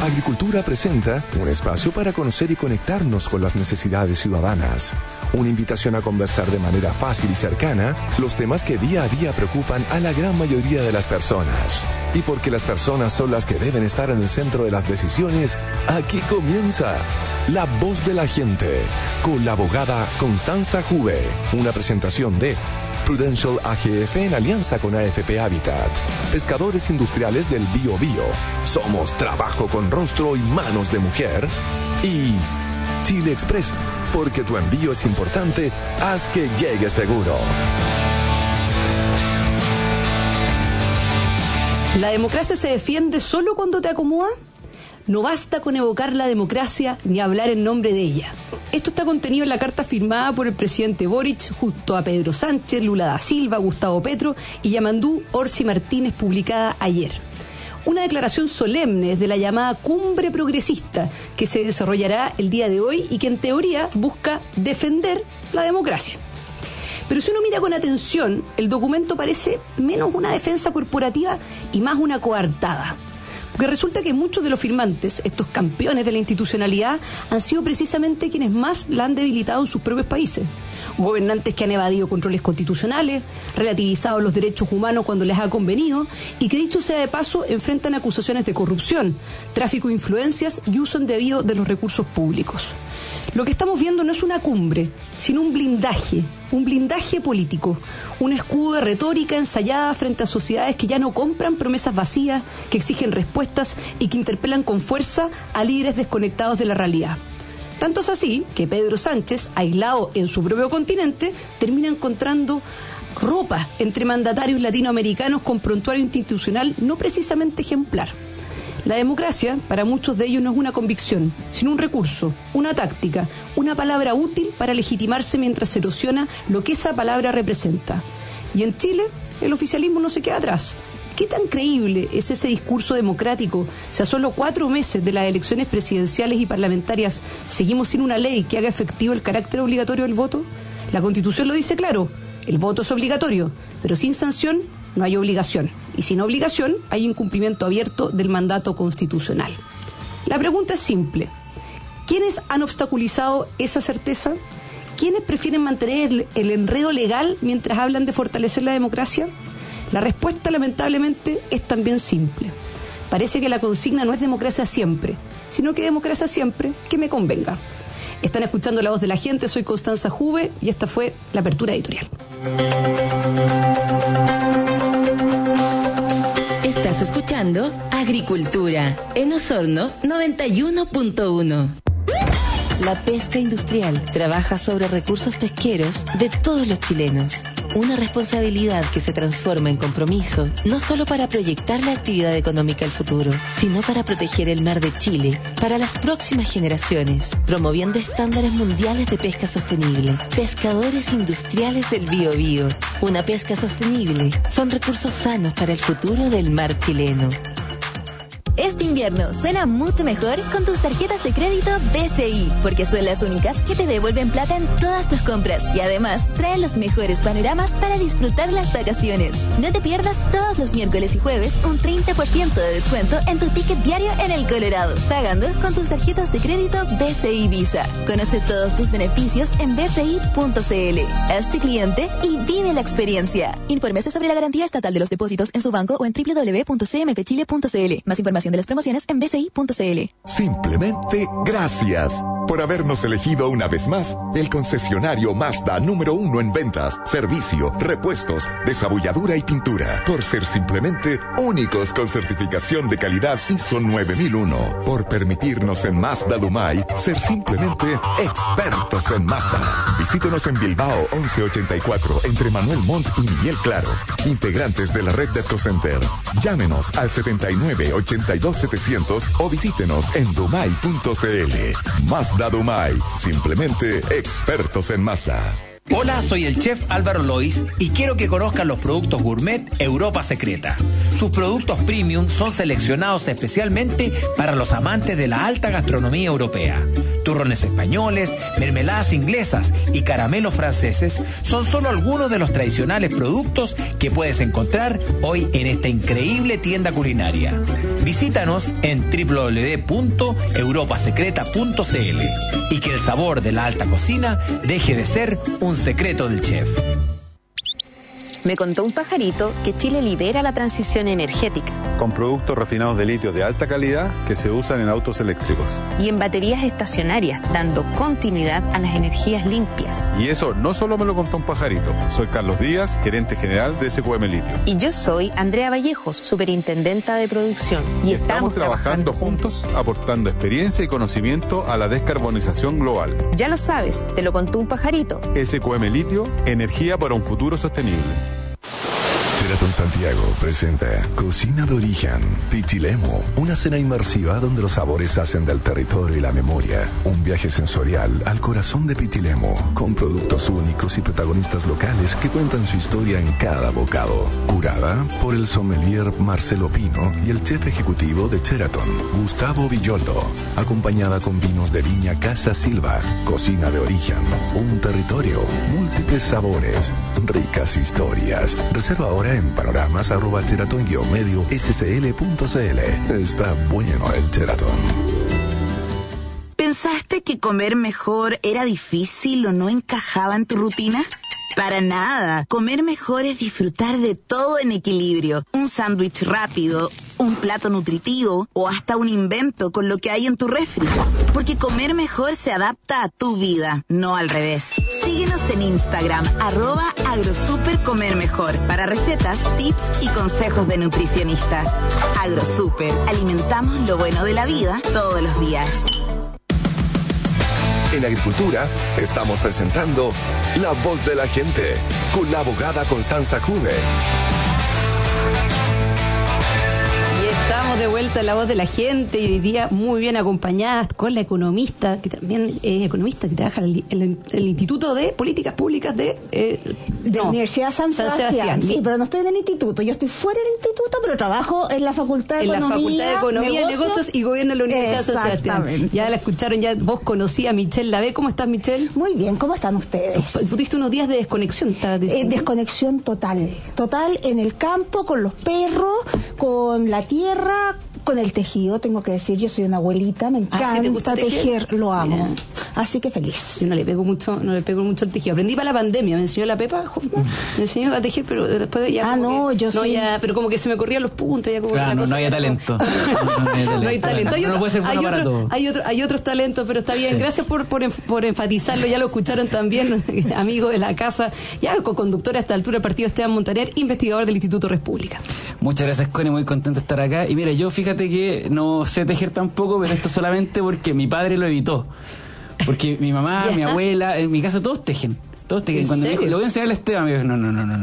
Agricultura presenta un espacio para conocer y conectarnos con las necesidades ciudadanas. Una invitación a conversar de manera fácil y cercana los temas que día a día preocupan a la gran mayoría de las personas. Y porque las personas son las que deben estar en el centro de las decisiones, aquí comienza La Voz de la Gente, con la abogada Constanza Juve. Una presentación de Prudential AGF en alianza con AFP Habitat. Pescadores industriales del Biobío. Somos trabajo con rostro y manos de mujer. Y Chile Express, porque tu envío es importante, haz que llegue seguro. ¿La democracia se defiende solo cuando te acomoda? No basta con evocar la democracia ni hablar en nombre de ella. Esto está contenido en la carta firmada por el presidente Boric junto a Pedro Sánchez, Lula da Silva, Gustavo Petro y Yamandú Orsi Martínez, publicada ayer. Una declaración solemne de la llamada cumbre progresista que se desarrollará el día de hoy y que en teoría busca defender la democracia. Pero si uno mira con atención, el documento parece menos una defensa corporativa y más una coartada. Porque resulta que muchos de los firmantes, estos campeones de la institucionalidad, han sido precisamente quienes más la han debilitado en sus propios países. Gobernantes que han evadido controles constitucionales, relativizado los derechos humanos cuando les ha convenido y que, dicho sea de paso, enfrentan acusaciones de corrupción, tráfico de influencias y uso indebido de los recursos públicos. Lo que estamos viendo no es una cumbre, sino un blindaje político, un escudo de retórica ensayada frente a sociedades que ya no compran promesas vacías, que exigen respuestas y que interpelan con fuerza a líderes desconectados de la realidad. Tanto es así que Pedro Sánchez, aislado en su propio continente, termina encontrando ropa entre mandatarios latinoamericanos con prontuario institucional no precisamente ejemplar. La democracia, para muchos de ellos, no es una convicción, sino un recurso, una táctica, una palabra útil para legitimarse mientras se erosiona lo que esa palabra representa. Y en Chile, el oficialismo no se queda atrás. ¿Qué tan creíble es ese discurso democrático si a solo 4 meses de las elecciones presidenciales y parlamentarias seguimos sin una ley que haga efectivo el carácter obligatorio del voto? La Constitución lo dice claro, el voto es obligatorio, pero sin sanción no hay obligación. Y sin obligación hay incumplimiento abierto del mandato constitucional. La pregunta es simple. ¿Quiénes han obstaculizado esa certeza? ¿Quiénes prefieren mantener el enredo legal mientras hablan de fortalecer la democracia? La respuesta, lamentablemente, es también simple. Parece que la consigna no es democracia siempre, sino que democracia siempre que me convenga. Están escuchando La Voz de la Gente, soy Constanza Juve y esta fue la apertura editorial. Estás escuchando Agricultura en Osorno 91.1. La pesca industrial trabaja sobre recursos pesqueros de todos los chilenos. Una responsabilidad que se transforma en compromiso, no solo para proyectar la actividad económica al futuro, sino para proteger el mar de Chile para las próximas generaciones, promoviendo estándares mundiales de pesca sostenible. Pescadores industriales del Biobío. Una pesca sostenible son recursos sanos para el futuro del mar chileno. Este invierno suena mucho mejor con tus tarjetas de crédito BCI, porque son las únicas que te devuelven plata en todas tus compras y además traen los mejores panoramas para disfrutar las vacaciones. No te pierdas todos los miércoles y jueves un 30% de descuento en tu ticket diario en el Colorado, pagando con tus tarjetas de crédito BCI Visa. Conoce todos tus beneficios en bci.cl. Hazte cliente y vive la experiencia. Infórmese sobre la garantía estatal de los depósitos en su banco o en www.cmpchile.cl. Más información de las promociones en bci.cl. Simplemente gracias por habernos elegido una vez más el concesionario Mazda número 1 en ventas, servicio, repuestos, desabulladura y pintura. Por ser simplemente únicos con certificación de calidad ISO 9001. Por permitirnos en Mazda Dumay ser simplemente expertos en Mazda. Visítenos en Bilbao 1184 entre Manuel Montt y Miguel Claro. Integrantes de la red de Ecocenter. Llámenos al 79-82-700 o visítenos en dumay.cl. Mazda Dumay, simplemente expertos en Mazda. Hola, soy el chef Álvaro Lois y quiero que conozcan los productos gourmet Europa Secreta. Sus productos premium son seleccionados especialmente para los amantes de la alta gastronomía europea. Turrones españoles, mermeladas inglesas y caramelos franceses son solo algunos de los tradicionales productos que puedes encontrar hoy en esta increíble tienda culinaria. Visítanos en www.europasecreta.cl y que el sabor de la alta cocina deje de ser un secreto del chef. Me contó un pajarito que Chile lidera la transición energética. Con productos refinados de litio de alta calidad que se usan en autos eléctricos. Y en baterías estacionarias, dando continuidad a las energías limpias. Y eso no solo me lo contó un pajarito. Soy Carlos Díaz, gerente general de SQM Litio. Y yo soy Andrea Vallejos, superintendenta de producción. Y estamos trabajando juntos, aportando experiencia y conocimiento a la descarbonización global. Ya lo sabes, te lo contó un pajarito. SQM Litio, energía para un futuro sostenible. Sheraton Santiago presenta Cocina de Origen, Pichilemu, una cena inmersiva donde los sabores hacen del territorio y la memoria. Un viaje sensorial al corazón de Pichilemu, con productos únicos y protagonistas locales que cuentan su historia en cada bocado. Curada por el sommelier Marcelo Pino y el chef ejecutivo de Sheraton, Gustavo Villoldo, acompañada con vinos de viña Casa Silva. Cocina de Origen, un territorio, múltiples sabores, ricas historias. Reserva ahora en panoramas@sheraton-medio-scl.cl. Está bueno el Sheraton. ¿Pensaste que comer mejor era difícil o no encajaba en tu rutina? Para nada. Comer mejor es disfrutar de todo en equilibrio. Un sándwich rápido, un plato nutritivo o hasta un invento con lo que hay en tu refri. Porque comer mejor se adapta a tu vida, no al revés. Síguenos en Instagram, @agrosupercomermejor, para recetas, tips y consejos de nutricionistas. Agrosuper, alimentamos lo bueno de la vida todos los días. En Agricultura estamos presentando La Voz de la Gente con la abogada Constanza Juve. Estamos de vuelta en La Voz de la Gente y hoy día muy bien acompañadas con la economista, que también es economista, que trabaja en el Instituto de Políticas Públicas de la Universidad San Sebastián. Sí, pero no estoy en el instituto, yo estoy fuera del instituto, pero trabajo en la Facultad de Economía. En la Facultad de Economía, Negocios y Gobierno de la Universidad San Sebastián. Ya la escucharon, ya vos conocí a Michelle Lavé. ¿Cómo estás, Michelle? Muy bien, ¿cómo están ustedes? Tuviste unos días de desconexión. Desconexión total en el campo, con los perros, con la tierra, con el tejido, tengo que decir, yo soy una abuelita, me encanta ¿sí te gusta tejer, lo amo. Mira. Así que feliz. Yo no le pego mucho al tejido. Aprendí para la pandemia, me enseñó la Pepa, me enseñó a tejer, pero después ya pero como que se me corrían los puntos, ya como claro, la cosa no había talento. No hay talento. Hay otros talentos, pero está bien. Sí. Gracias por enfatizarlo, ya lo escucharon también, amigo de la casa, ya co-conductor a esta altura del partido Esteban Montaner, investigador del Instituto República. Muchas gracias, Connie, muy contento de estar acá. Y mira, yo fíjate que no sé tejer tampoco, pero esto solamente porque mi padre lo evitó. Porque mi mamá, mi abuela, en mi casa todos tejen. Cuando me dijo, le voy a enseñar a Esteban, me dijo, no.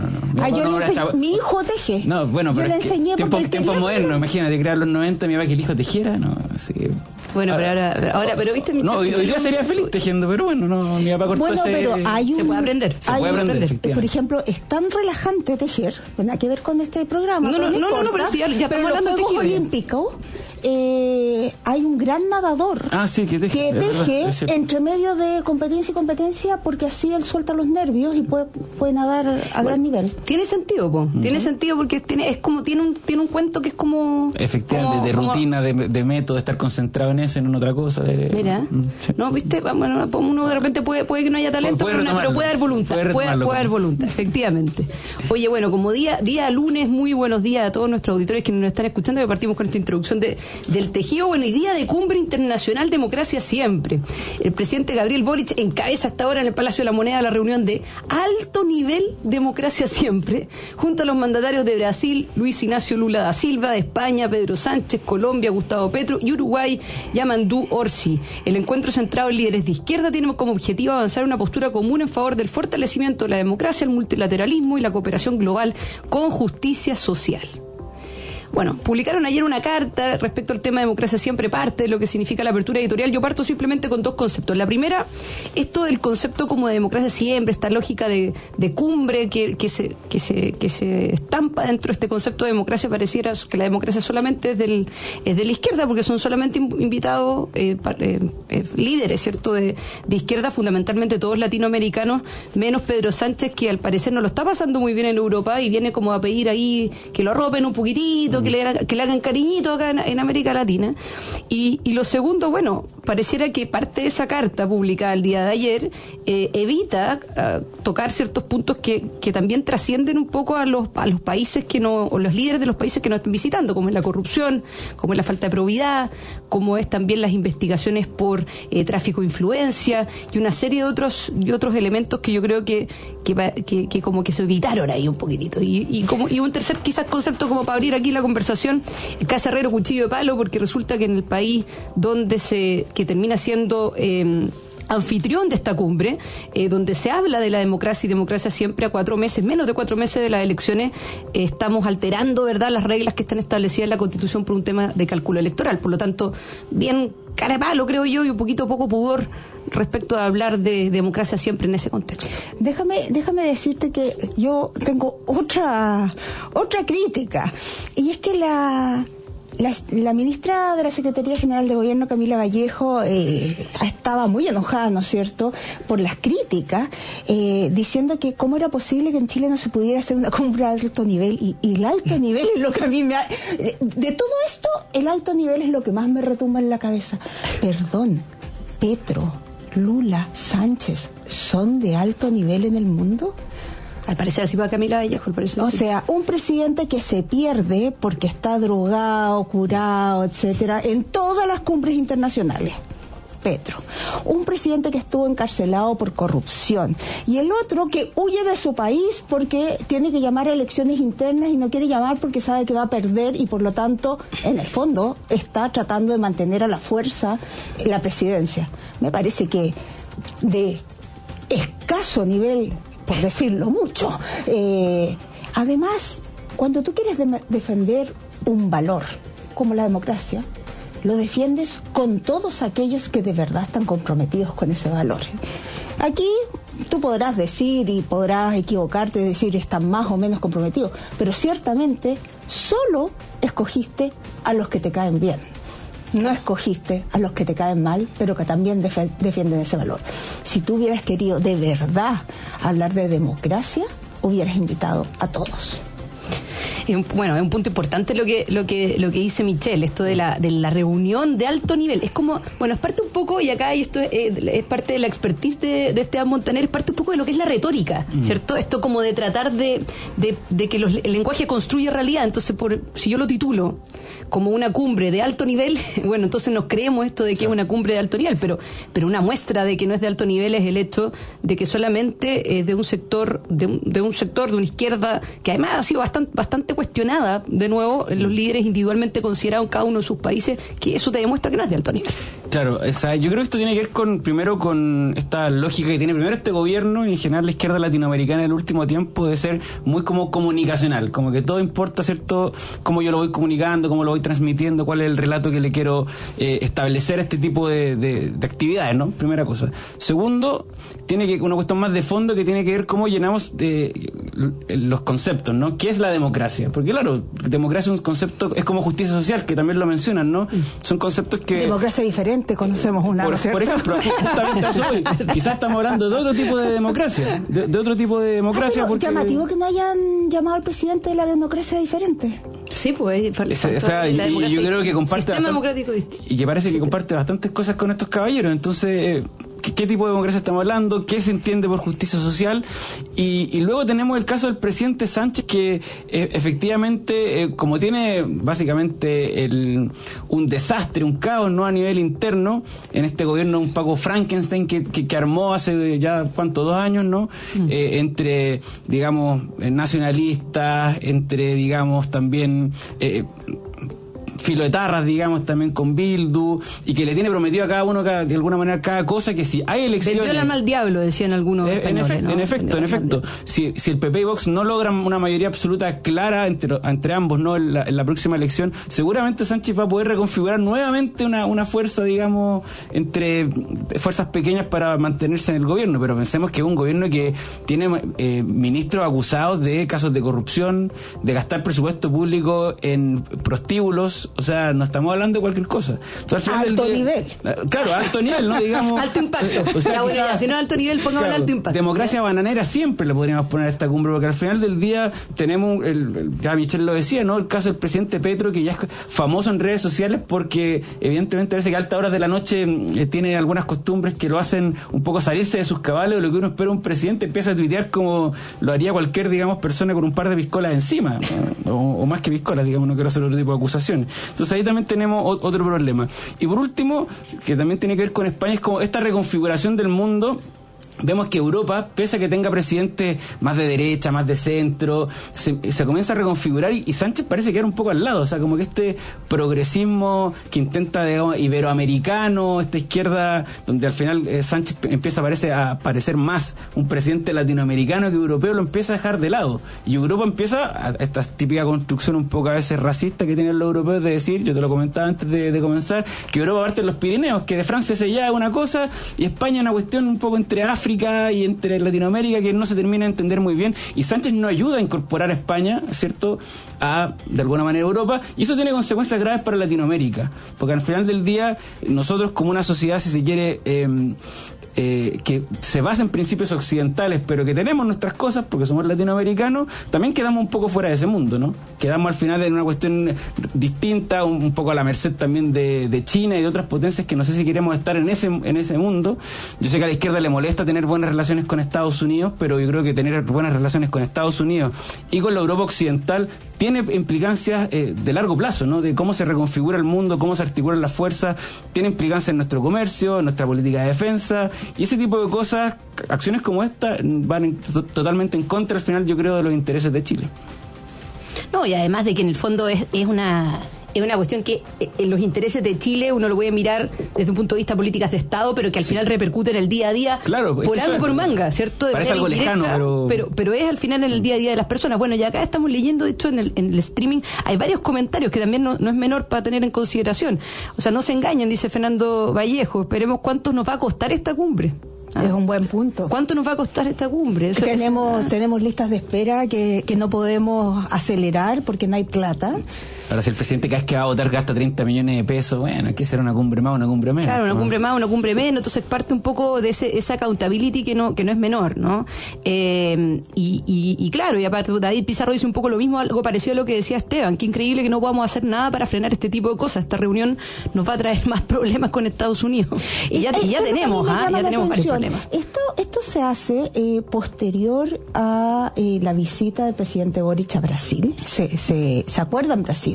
Mi hijo teje. No, bueno, yo pero le enseñé tiempo moderno, imagínate, crear los 90, mi papá que el hijo tejiera, no, así que... Bueno, pero viste... No, hoy día sería feliz tejiendo, pero bueno, no, mi papá cortó ese... Pero se puede aprender. Por ejemplo, es tan relajante tejer, nada que ver con este programa. No, pero si ya estamos hablando de tejido. Los Juegos Olímpicos, hay un gran nadador que teje entre medio de competencia y competencia, porque así él suelta los nervios y puede nadar a gran nivel. Tiene sentido, tiene sentido porque tiene un cuento que es como... Efectivamente, de rutina, de método, de estar concentrado en eso, en otra cosa. Mira, no, viste, uno de repente puede que no haya talento, pero puede haber voluntad. Puede haber voluntad, efectivamente. Oye, bueno, como día lunes, muy buenos días a todos nuestros auditores que nos están escuchando, que partimos con esta introducción del tejido. Bueno, y día de Cumbre Internacional Democracia Siempre. El presidente Gabriel Boric encabeza hasta ahora en el Palacio de la Moneda la reunión de alto nivel Democracia Siempre, junto a los mandatarios de Brasil, Luis Ignacio Lula da Silva, de España, Pedro Sánchez, Colombia, Gustavo Petro, y Uruguay, Yamandu Orsi. El encuentro centrado en líderes de izquierda tiene como objetivo avanzar una postura común en favor del fortalecimiento de la democracia, el multilateralismo y la cooperación global con justicia social. Bueno, publicaron ayer una carta respecto al tema de democracia siempre, parte de lo que significa la apertura editorial. Yo parto simplemente con dos conceptos. La primera, esto del concepto como de democracia siempre, esta lógica de cumbre que se estampa dentro de este concepto de democracia. Pareciera que la democracia solamente es de la izquierda, porque son solamente invitados líderes, ¿cierto?, de izquierda, fundamentalmente todos latinoamericanos, menos Pedro Sánchez, que al parecer no lo está pasando muy bien en Europa y viene como a pedir ahí que lo arropen un poquitito, que le hagan cariñito acá en América Latina. Y lo segundo, bueno, pareciera que parte de esa carta publicada el día de ayer evita tocar ciertos puntos que también trascienden un poco a los países que no, o los líderes de los países que nos están visitando, como es la corrupción, como es la falta de probidad, como es también las investigaciones por tráfico de influencia y una serie de otros elementos que yo creo que como que se evitaron ahí un poquitito. Y un tercer quizás concepto como para abrir aquí la conversación, casa herrero cuchillo de palo, porque resulta que en el país que termina siendo anfitrión de esta cumbre, donde se habla de la democracia y democracia siempre, a menos de 4 meses de las elecciones, estamos alterando, ¿verdad?, las reglas que están establecidas en la Constitución por un tema de cálculo electoral. Por lo tanto, bien cara de palo, creo yo, y un poquito poco pudor respecto a hablar de democracia siempre en ese contexto. Déjame decirte que yo tengo otra crítica, y es que la ministra de la Secretaría General de Gobierno, Camila Vallejo, estaba muy enojada, ¿no es cierto?, por las críticas, diciendo que cómo era posible que en Chile no se pudiera hacer una cumbre de alto nivel, y el alto nivel es lo que a mí de todo esto, el alto nivel es lo que más me retumba en la cabeza. Perdón, Petro, Lula, Sánchez, ¿son de alto nivel en el mundo? Al parecer así va Camila Vallejo. O sea, un presidente que se pierde porque está drogado, curado, etcétera, en todas las cumbres internacionales. Petro. Un presidente que estuvo encarcelado por corrupción. Y el otro que huye de su país porque tiene que llamar a elecciones internas y no quiere llamar porque sabe que va a perder y por lo tanto, en el fondo, está tratando de mantener a la fuerza la presidencia. Me parece que de escaso nivel, por decirlo mucho. Además, cuando tú quieres defender un valor como la democracia, lo defiendes con todos aquellos que de verdad están comprometidos con ese valor. Aquí tú podrás decir y podrás equivocarte, decir están más o menos comprometidos, pero ciertamente solo escogiste a los que te caen bien. No escogiste a los que te caen mal, pero que también defienden ese valor. Si tú hubieras querido de verdad hablar de democracia, hubieras invitado a todos. Bueno, es un punto importante lo que dice Michelle, esto de la reunión de alto nivel. Es como, bueno, es parte un poco, y acá y esto es parte de la expertise de Esteban Montaner, es parte un poco de lo que es la retórica, ¿cierto? Esto como de tratar de que el lenguaje construye realidad. Entonces, si yo lo titulo como una cumbre de alto nivel, bueno, entonces nos creemos esto de que es una cumbre de alto nivel, pero una muestra de que no es de alto nivel es el hecho de que solamente de un sector, de una izquierda que además ha sido bastante cuestionada, de nuevo, los líderes individualmente considerados en cada uno de sus países, que eso te demuestra que no es de alto nivel. Claro, yo creo que esto tiene que ver primero con esta lógica que tiene primero este gobierno y en general la izquierda latinoamericana en el último tiempo, de ser muy como comunicacional, como que todo importa, ¿cierto?, cómo yo lo voy comunicando, cómo lo voy transmitiendo, cuál es el relato que le quiero establecer a este tipo de actividades, ¿no? Primera cosa. Segundo, tiene que una cuestión más de fondo que tiene que ver cómo llenamos los conceptos, ¿no? ¿Qué es la democracia? Porque claro, democracia es un concepto, es como justicia social, que también lo mencionan, ¿no? Son conceptos que... Democracia diferente, conocemos una, por ejemplo, justamente eso hoy. Quizás estamos hablando de otro tipo de democracia, de otro tipo de democracia. Porque... llamativo que no hayan llamado al presidente de la democracia diferente. Sí, pues... O sea, y yo creo que comparte... Sistema democrático distinto. Y que parece que comparte bastantes cosas con estos caballeros. Entonces... ¿Qué tipo de democracia estamos hablando? ¿Qué se entiende por justicia social? Y luego tenemos el caso del presidente Sánchez, que efectivamente, como tiene básicamente un desastre, un caos, ¿no?, a nivel interno, en este gobierno un Paco Frankenstein que armó hace ya, ¿cuánto?, 2 años, ¿no? Entre, digamos, nacionalistas, entre, digamos, también... filoetarras, digamos, también con Bildu, y que le tiene prometido a cada uno de alguna manera cada cosa, que si hay elecciones... Vendió el alma al diablo, decían algunos españoles, ¿no? En efecto. Si el PP y Vox no logran una mayoría absoluta clara entre ambos, ¿no? En la próxima elección, seguramente Sánchez va a poder reconfigurar nuevamente una fuerza, digamos, entre fuerzas pequeñas para mantenerse en el gobierno, pero pensemos que es un gobierno que tiene ministros acusados de casos de corrupción, de gastar presupuesto público en prostíbulos, o sea, no estamos hablando de cualquier cosa. O sea, alto nivel. Claro, alto nivel, ¿no? Digamos. Alto impacto. O sea, si no es alto nivel, pongamos alto impacto. Democracia bananera siempre le podríamos poner a esta cumbre, porque al final del día tenemos, ya Michelle lo decía, ¿no? El caso del presidente Petro, que ya es famoso en redes sociales porque evidentemente parece que a altas horas de la noche tiene algunas costumbres que lo hacen un poco salirse de sus cabales, o lo que uno espera un presidente, empieza a tuitear como lo haría cualquier, digamos, persona con un par de piscolas encima, o más que piscolas, digamos, no quiero hacer otro tipo de acusaciones. Entonces ahí también tenemos otro problema. Y por último, que también tiene que ver con España, es como esta reconfiguración del mundo. Vemos que Europa, pese a que tenga presidentes más de derecha, más de centro, se comienza a reconfigurar, y Sánchez parece quedar un poco al lado. O sea, como que este progresismo que intenta, digamos, iberoamericano, esta izquierda, donde al final Sánchez empieza a parecer más un presidente latinoamericano que europeo, lo empieza a dejar de lado. Y Europa empieza a esta típica construcción un poco a veces racista que tienen los europeos, de decir, yo te lo comentaba antes de comenzar, que Europa parte de los Pirineos, que de Francia se ya es una cosa, y España es una cuestión un poco entre África y entre Latinoamérica, que no se termina de entender muy bien, y Sánchez no ayuda a incorporar a España, ¿cierto?, de alguna manera Europa, y eso tiene consecuencias graves para Latinoamérica, porque al final del día nosotros, como una sociedad, si se quiere, que se basa en principios occidentales, pero que tenemos nuestras cosas porque somos latinoamericanos, también quedamos un poco fuera de ese mundo, ¿no? Quedamos al final en una cuestión distinta, un poco a la merced también de China y de otras potencias que no sé si queremos estar en ese mundo. Yo sé que a la izquierda le molesta tener buenas relaciones con Estados Unidos, pero yo creo que tener buenas relaciones con Estados Unidos y con la Europa occidental tiene implicancias de largo plazo, ¿no? De cómo se reconfigura el mundo, cómo se articulan las fuerzas, tiene implicancias en nuestro comercio, en nuestra política de defensa, y ese tipo de cosas, acciones como esta, van totalmente en contra, al final, yo creo, de los intereses de Chile. No, y además de que en el fondo es una cuestión que en los intereses de Chile uno lo puede mirar desde un punto de vista de políticas de Estado, pero que al final repercute en el día a día, claro, por algo por manga, ¿cierto? De parece algo lejano, pero es al final en el día a día de las personas. Bueno, y acá estamos leyendo, de hecho, en el streaming hay varios comentarios que también no es menor para tener en consideración. O sea, no se engañen, dice Fernando Vallejo, esperemos cuánto nos va a costar esta cumbre. Es un buen punto. ¿Cuánto nos va a costar esta cumbre? Tenemos listas de espera que no podemos acelerar porque no hay plata. Ahora, si el presidente cada vez que va a votar gasta 30 millones de pesos, bueno, hay que hacer una cumbre más, una cumbre menos. Claro, una cumbre más, una cumbre menos. Entonces parte un poco de esa accountability que no es menor, ¿no? Y claro, y aparte David Pizarro dice un poco lo mismo, algo parecido a lo que decía Esteban. Qué increíble que no podamos hacer nada para frenar este tipo de cosas. Esta reunión nos va a traer más problemas con Estados Unidos. Y ya tenemos varios problemas. Esto se hace posterior a la visita del presidente Boric a Brasil. ¿Se acuerdan Brasil?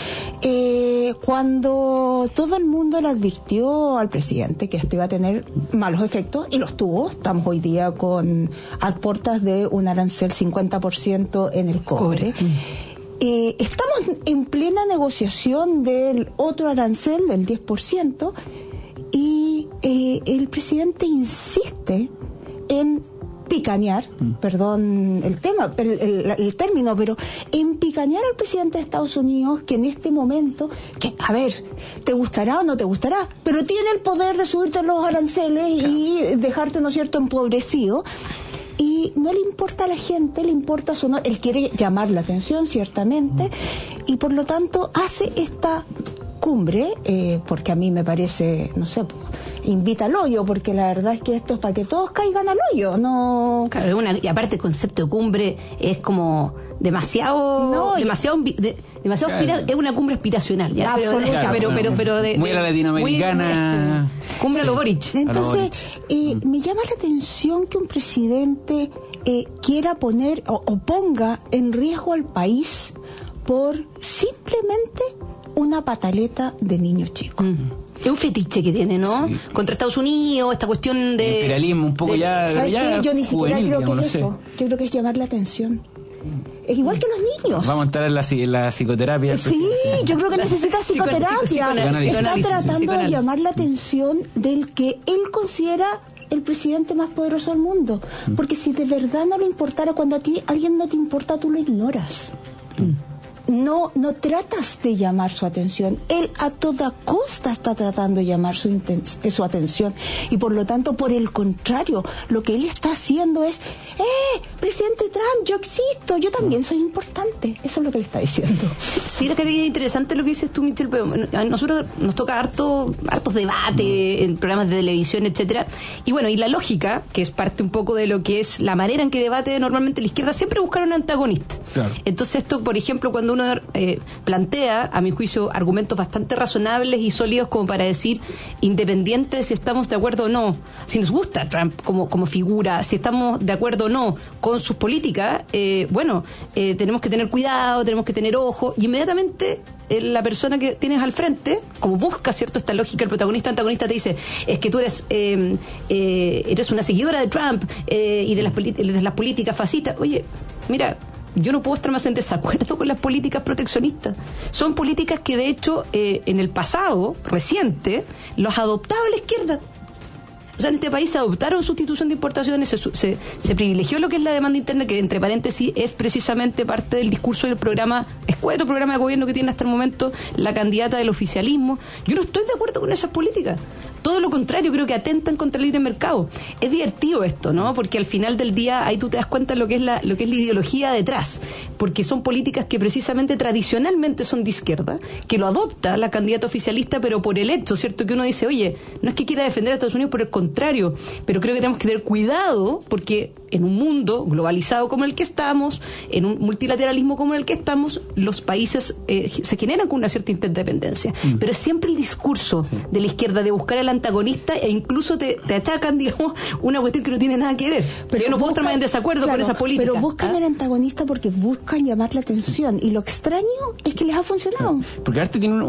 Cuando todo el mundo le advirtió al presidente que esto iba a tener malos efectos, y los tuvo. Estamos hoy día a puertas de un arancel 50% en el cobre. Estamos en plena negociación del otro arancel del 10%, y el presidente insiste en picanear, perdón el término, pero en picanear al presidente de Estados Unidos, que en este momento, que a ver, te gustará o no te gustará, pero tiene el poder de subirte los aranceles y dejarte, ¿no es cierto?, empobrecido. Y no le importa a la gente, le importa su honor. Él quiere llamar la atención, ciertamente, y por lo tanto hace esta cumbre, porque a mí me parece, no sé, invita al hoyo, porque la verdad es que esto es para que todos caigan al hoyo, no. Claro, y aparte el concepto de cumbre es como demasiado aspiral, es una cumbre aspiracional, ¿ya? Pero muy a la latinoamericana, cumbre a lo Boric. Entonces, me llama la atención que un presidente quiera poner o ponga en riesgo al país por simplemente una pataleta de niños chicos. Es un fetiche que tiene, ¿no? Sí. Contra Estados Unidos, esta cuestión de imperialismo un poco ¿sabes qué? Yo ni siquiera creo que no es eso. Yo creo que es llamar la atención. Es igual que los niños. Vamos a entrar en la psicoterapia. Sí, yo creo que necesita psicoterapia. Está tratando de llamar la atención del que él considera el presidente más poderoso del mundo. Porque si de verdad no le importara, cuando a ti alguien no te importa, tú lo ignoras. No tratas de llamar su atención. Él a toda costa está tratando de llamar su atención. Y por lo tanto, por el contrario, lo que él está haciendo es, presidente Trump, yo existo, yo también soy importante. Eso es lo que le está diciendo. Fíjate que es interesante lo que dices tú, Michelle. A nosotros nos toca hartos debates en programas de televisión, etcétera. Y bueno, y la lógica, que es parte un poco de lo que es la manera en que debate normalmente la izquierda, siempre buscar un antagonista. Claro. Entonces esto, por ejemplo, cuando uno plantea, a mi juicio, argumentos bastante razonables y sólidos como para decir, independiente de si estamos de acuerdo o no, si nos gusta Trump como figura, si estamos de acuerdo o no con sus políticas, tenemos que tener cuidado, tenemos que tener ojo, y inmediatamente la persona que tienes al frente, como busca, ¿cierto?, esta lógica, el protagonista antagonista te dice, es que tú eres una seguidora de Trump y de las políticas fascistas. Oye, mira, yo no puedo estar más en desacuerdo con las políticas proteccionistas. Son políticas que, de hecho, en el pasado reciente, los adoptaba la izquierda. O sea, en este país se adoptaron sustitución de importaciones, se privilegió lo que es la demanda interna, que entre paréntesis es precisamente parte del discurso del escueto programa de gobierno que tiene hasta el momento la candidata del oficialismo. Yo no estoy de acuerdo con esas políticas. Todo lo contrario, creo que atentan contra el libre mercado. Es divertido esto, ¿no? Porque al final del día ahí tú te das cuenta de lo que es la ideología detrás. Porque son políticas que precisamente tradicionalmente son de izquierda, que lo adopta la candidata oficialista, pero por el hecho, ¿cierto?, que uno dice, oye, no es que quiera defender a Estados Unidos, por el contrario, pero creo que tenemos que tener cuidado, porque en un mundo globalizado como el que estamos, en un multilateralismo como el que estamos, los países se generan con una cierta interdependencia. Pero es siempre el discurso de la izquierda de buscar al antagonista, e incluso te achacan, digamos, una cuestión que no tiene nada que ver. Pero yo no puedo estar más en desacuerdo con esa política. Pero buscan el antagonista porque buscan llamar la atención, y lo extraño es que les ha funcionado. Porque Arte tiene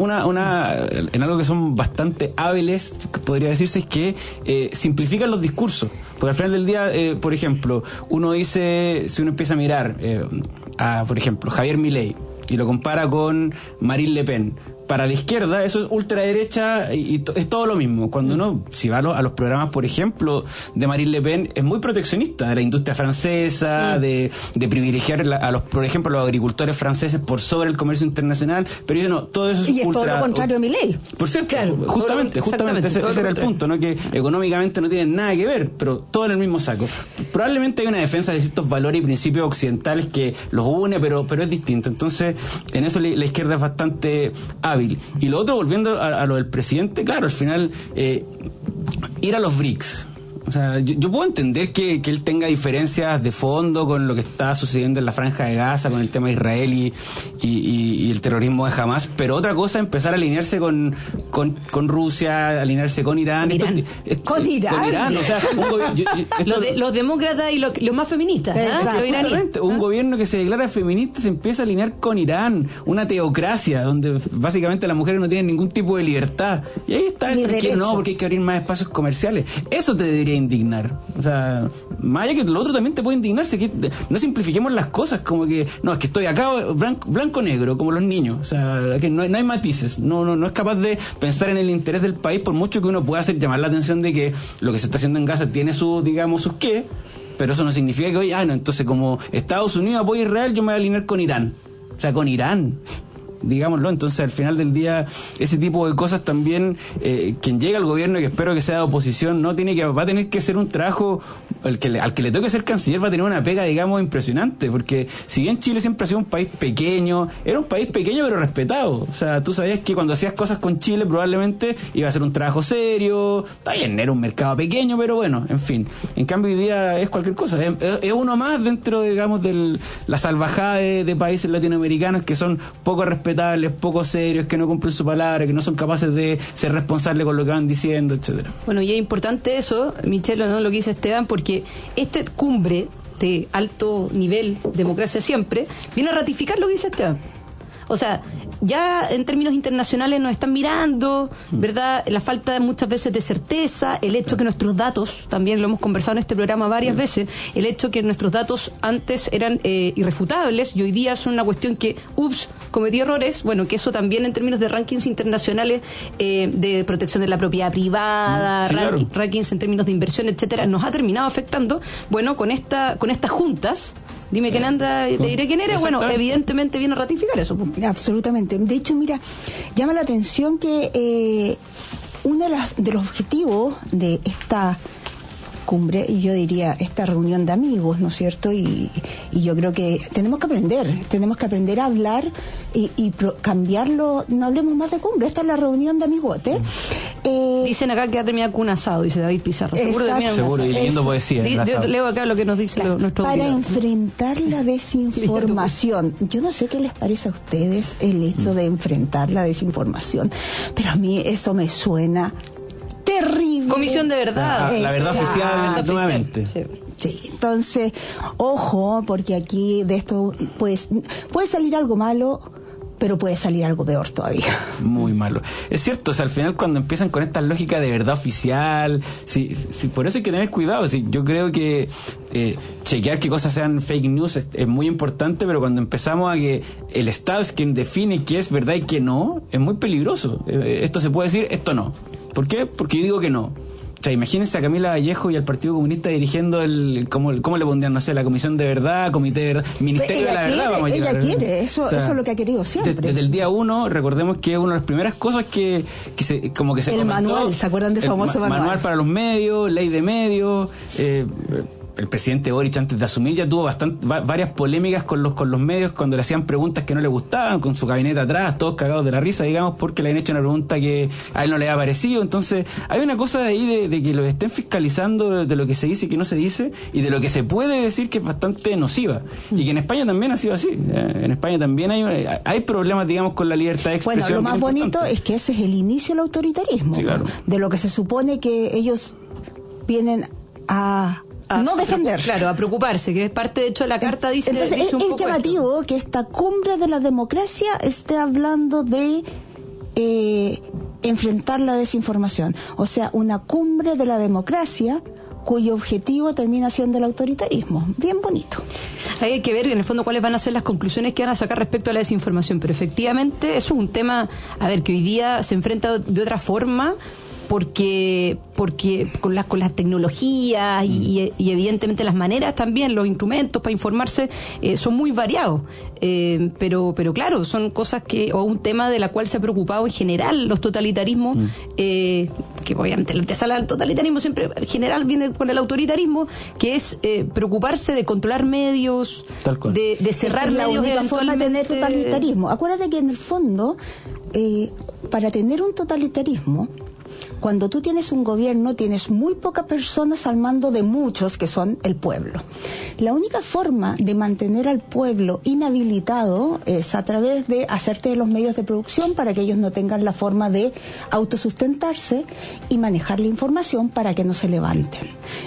en algo que son bastante hábiles, podría decirse, es que simplifican los discursos. Porque al final del día, por ejemplo, uno dice, si uno empieza a mirar por ejemplo, Javier Milei, y lo compara con Marine Le Pen, para la izquierda eso es ultraderecha y es todo lo mismo. Cuando uno, si va a los programas, por ejemplo, de Marine Le Pen, es muy proteccionista de la industria francesa, de privilegiar por ejemplo, a los agricultores franceses por sobre el comercio internacional, pero yo no, todo eso es y es todo lo contrario a Milei. Por cierto, claro, justamente ese era el punto, ¿no? Que económicamente no tienen nada que ver, pero todo en el mismo saco. Probablemente hay una defensa de ciertos valores y principios occidentales que los une, pero es distinto. Entonces, en eso la izquierda es bastante hábil. Y lo otro, volviendo a lo del presidente, claro, al final ir a los BRICS. O sea, yo puedo entender que él tenga diferencias de fondo con lo que está sucediendo en la Franja de Gaza, con el tema de Israel y el terrorismo de Hamas, pero otra cosa es empezar a alinearse con Rusia, alinearse con Irán. Con Irán. O sea, los demócratas y los más feministas, los iraníes. Un gobierno que se declara feminista se empieza a alinear con Irán, una teocracia donde básicamente las mujeres no tienen ningún tipo de libertad. Y ahí está el tranquilo, no, porque hay que abrir más espacios comerciales. Eso te debería indignar. O sea, más allá que lo otro también te puede indignarse, que no simplifiquemos las cosas, como que no, es que estoy acá blanco-negro, como los niños. O sea, que no hay matices. No es capaz de pensar en el interés del país, por mucho que uno pueda hacer llamar la atención de que lo que se está haciendo en Gaza tiene sus qué, pero eso no significa que, oye, entonces como Estados Unidos apoya a Israel, yo me voy a alinear con Irán. O sea, con Irán, digámoslo. Entonces, al final del día, ese tipo de cosas también, quien llega al gobierno, que espero que sea de oposición, va a tener que hacer un trabajo, al que le toque ser canciller va a tener una pega, digamos, impresionante, porque si bien Chile siempre ha sido un país pequeño, era un país pequeño pero respetado. O sea, tú sabías que cuando hacías cosas con Chile probablemente iba a ser un trabajo serio, está bien, era un mercado pequeño, pero bueno, en fin. En cambio, hoy día es cualquier cosa, es uno más dentro, digamos, de la salvajada de países latinoamericanos que son poco respetados, poco serios, que no cumplen su palabra, que no son capaces de ser responsables con lo que van diciendo, etcétera. Bueno, y es importante eso, Michelle, ¿no?, lo que dice Esteban, porque esta cumbre de alto nivel, democracia siempre, viene a ratificar lo que dice Esteban. O sea, ya en términos internacionales nos están mirando, ¿verdad? La falta muchas veces de certeza, el hecho que nuestros datos, también lo hemos conversado en este programa varias veces, el hecho que nuestros datos antes eran irrefutables y hoy día son una cuestión que, cometí errores, bueno, que eso también en términos de rankings internacionales de protección de la propiedad privada, rankings en términos de inversión, etcétera, nos ha terminado afectando. Bueno, con estas juntas, dime quién anda, te diré quién era. Bueno, evidentemente viene a ratificar eso. Absolutamente. De hecho, mira, llama la atención que uno de los objetivos de esta cumbre, y yo diría esta reunión de amigos, ¿no es cierto? Y yo creo que tenemos que aprender a hablar y cambiarlo. No hablemos más de cumbre, esta es la reunión de amigotes. Dicen acá que va a terminar con un asado, dice David Pizarro. Seguro, y leyendo poesía. Yo leo acá lo que nos dice nuestro para video. Enfrentar la desinformación. Yo no sé qué les parece a ustedes el hecho de enfrentar la desinformación, pero a mí eso me suena terrible. Comisión de verdad. La verdad oficial, nuevamente. Sí, entonces, ojo, porque aquí de esto pues puede salir algo malo, pero puede salir algo peor todavía. Muy malo. Es cierto, o sea, al final cuando empiezan con esta lógica de verdad oficial, sí, por eso hay que tener cuidado. Sí, yo creo que chequear qué cosas sean fake news es muy importante, pero cuando empezamos a que el Estado es quien define qué es verdad y qué no, es muy peligroso. Esto se puede decir, esto no. ¿Por qué? Porque yo digo que no. O sea, imagínense a Camila Vallejo y al Partido Comunista dirigiendo ¿cómo le pondrían? No sé, la Comisión de Verdad, Comité de Verdad, Ministerio de la Verdad. Vamos a ella quiere, eso es lo que ha querido siempre. Desde el día 1, recordemos que una de las primeras cosas que se el comentó, manual, ¿se acuerdan del famoso manual? Manual para los medios, ley de medios. El presidente Boric, antes de asumir, ya tuvo varias polémicas con los medios cuando le hacían preguntas que no le gustaban, con su gabinete atrás, todos cagados de la risa, digamos, porque le han hecho una pregunta que a él no le ha parecido. Entonces, hay una cosa de ahí de que los estén fiscalizando de lo que se dice y que no se dice, y de lo que se puede decir que es bastante nociva. Y que en España también ha sido así. En España también hay problemas, digamos, con la libertad de expresión. Bueno, lo más bonito es que ese es el inicio del autoritarismo. Sí, claro. De lo que se supone que ellos vienen a no defender. Claro, a preocuparse, que es parte, de hecho, de la carta dice. Entonces, dice un es poco llamativo esto. que esta cumbre de la democracia esté hablando de enfrentar la desinformación. O sea, una cumbre de la democracia cuyo objetivo termina siendo el autoritarismo. Bien bonito. Hay que ver en el fondo cuáles van a ser las conclusiones que van a sacar respecto a la desinformación, pero efectivamente eso es un tema, que hoy día se enfrenta de otra forma, porque con las tecnologías y evidentemente las maneras también, los instrumentos para informarse son muy variados, pero claro, son cosas o un tema de la cual se ha preocupado en general los totalitarismos, que obviamente la antesala al totalitarismo siempre en general viene con el autoritarismo, que es preocuparse de controlar medios, de cerrar medios. La única forma de tener totalitarismo. Acuérdate que en el fondo, para tener un totalitarismo, cuando tú tienes un gobierno, tienes muy pocas personas al mando de muchos, que son el pueblo. La única forma de mantener al pueblo inhabilitado es a través de hacerte de los medios de producción para que ellos no tengan la forma de autosustentarse y manejar la información para que no se levanten.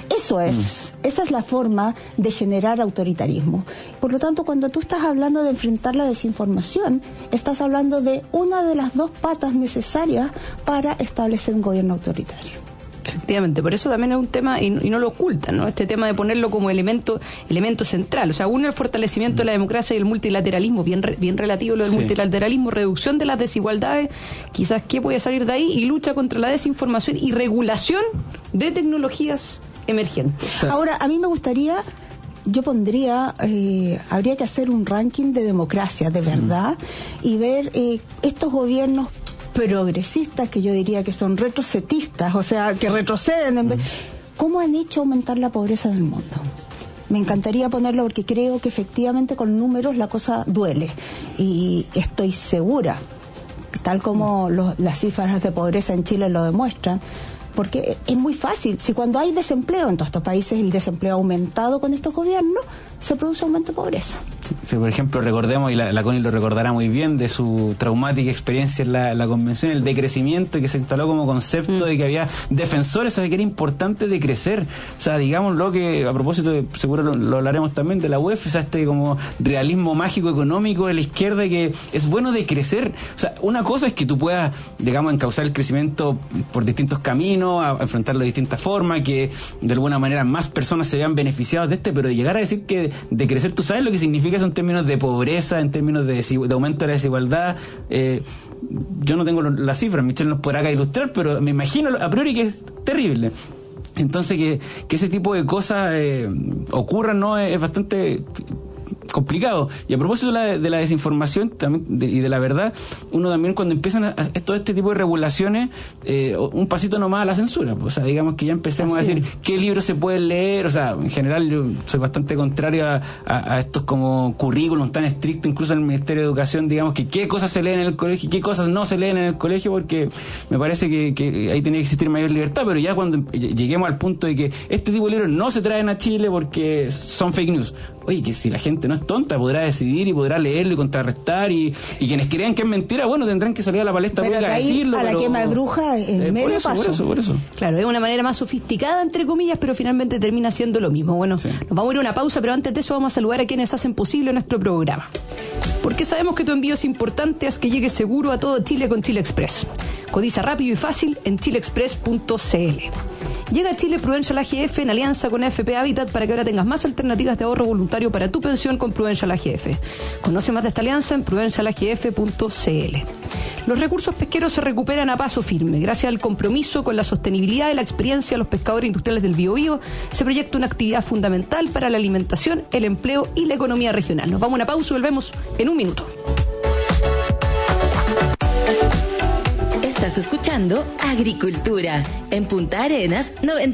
Esa es la forma de generar autoritarismo. Por lo tanto, cuando tú estás hablando de enfrentar la desinformación, estás hablando de una de las dos patas necesarias para establecer un gobierno autoritario. Efectivamente, por eso también es un tema, y no lo ocultan, ¿no? Este tema de ponerlo como elemento central. O sea, uno, el fortalecimiento de la democracia y el multilateralismo, bien relativo lo del multilateralismo, reducción de las desigualdades, quizás qué puede salir de ahí, y lucha contra la desinformación y regulación de tecnologías emergentes. Ahora, a mí me gustaría, yo pondría, habría que hacer un ranking de democracia, de verdad, y ver estos gobiernos progresistas, que yo diría que son retrocetistas, o sea, que retroceden en vez, ¿cómo han hecho aumentar la pobreza del mundo? Me encantaría ponerlo porque creo que efectivamente con números la cosa duele, y estoy segura, tal como las cifras de pobreza en Chile lo demuestran, porque es muy fácil. Si cuando hay desempleo en todos estos países, el desempleo ha aumentado con estos gobiernos, se produce aumento de pobreza. Si, por ejemplo, recordemos, y la Connie lo recordará muy bien, de su traumática experiencia en la convención, el decrecimiento, que se instaló como concepto de que había defensores, o sea, que era importante decrecer. O sea, digámoslo, que a propósito, seguro lo hablaremos también de la UEF, o sea, como realismo mágico económico de la izquierda, que es bueno decrecer. O sea, una cosa es que tú puedas, digamos, encauzar el crecimiento por distintos caminos, a enfrentarlo de distintas formas, que de alguna manera más personas se vean beneficiadas de pero llegar a decir que decrecer, tú sabes lo que significa eso en términos de pobreza, en términos de aumento de la desigualdad. Yo no tengo las cifras, Michelle nos podrá acá ilustrar, pero me imagino a priori que es terrible. Entonces que ese tipo de cosas ocurran, ¿no? Es bastante complicado. Y a propósito de la desinformación también, y de la verdad, uno también, cuando empiezan todo este tipo de regulaciones, un pasito nomás a la censura. O sea, digamos que ya empecemos a decir qué libros se pueden leer. O sea, en general yo soy bastante contrario a estos como currículums tan estrictos, incluso en el Ministerio de Educación, digamos, que qué cosas se leen en el colegio y qué cosas no se leen en el colegio, porque me parece que ahí tiene que existir mayor libertad. Pero ya cuando lleguemos al punto de que este tipo de libros no se traen a Chile porque son fake news, oye, que si la gente no es tonta, podrá decidir y podrá leerlo y contrarrestar, y quienes crean que es mentira, bueno, tendrán que salir a la palestra pública a decirlo. A la quema de bruja en medio paso. Por eso. Claro, es una manera más sofisticada, entre comillas, pero finalmente termina siendo lo mismo. Bueno, sí. Nos vamos a ir a una pausa, pero antes de eso vamos a saludar a quienes hacen posible nuestro programa. Porque sabemos que tu envío es importante, haz que llegue seguro a todo Chile con Chile Express. Cotiza rápido y fácil en chileexpress.cl. Llega a Chile Prudential AGF en alianza con AFP Habitat para que ahora tengas más alternativas de ahorro voluntario para tu pensión con Prudential AGF. Conoce más de esta alianza en prudentialagf.cl. Los recursos pesqueros se recuperan a paso firme. Gracias al compromiso con la sostenibilidad y la experiencia de los pescadores industriales del Biobío, se proyecta una actividad fundamental para la alimentación, el empleo y la economía regional. Nos vamos a una pausa y volvemos en un minuto. Estás escuchando Agricultura en Punta Arenas